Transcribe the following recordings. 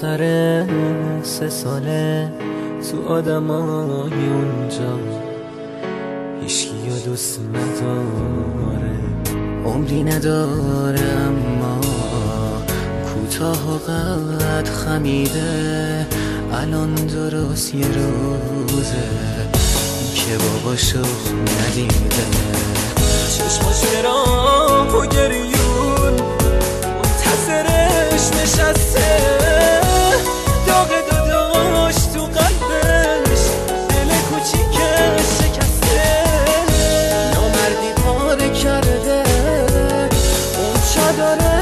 دختر 3 ساله تو آدمای اونجا هیچکیو دوست نداره، عمری نداره اما کوتاه و قد خمیده. الان درست یه روزه که باباشو ندیده، چشماش به راه و گریون منتظرش نشسته، داغ داداش تو قلبش دل کوچیکش شکسته. نامردی پاره کرده اون چادر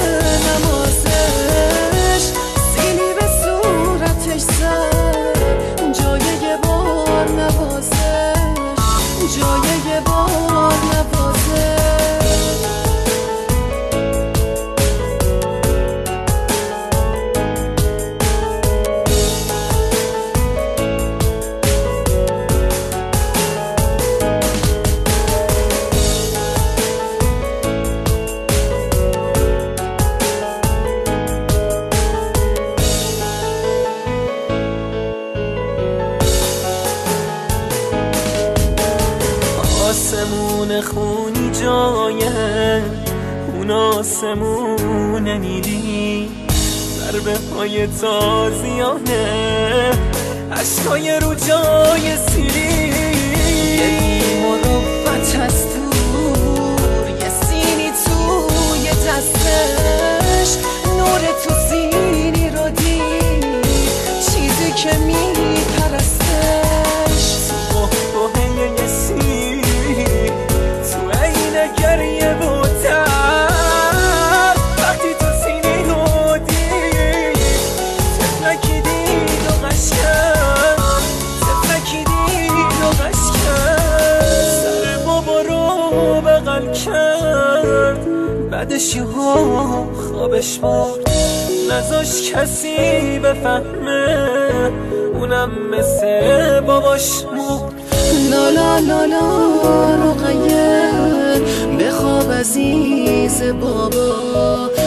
نمازش، سیلی به صورتش زد جای یه بار نوازش، جای یه بار نوازش. آسمون خونی جایه اون آسمون نیلی، ضربه های تازیانه عشقای رو جای سیلی. یه مروت از دور یه سینی توی دستش، نور تو سینی رو دید چیزی که میپرستش. تو یه سینی گریه و تر وقتی تو سینی رو دید، تفلکی دید و قشکن، تفلکی دید و قشکن. سر بابا رو بغل کرد بعدش یهو خوابش برد، نذاش کسی بفهمه اونم مثل باباش مرد. لالا لالا رقیه بخواب عزیز بابا،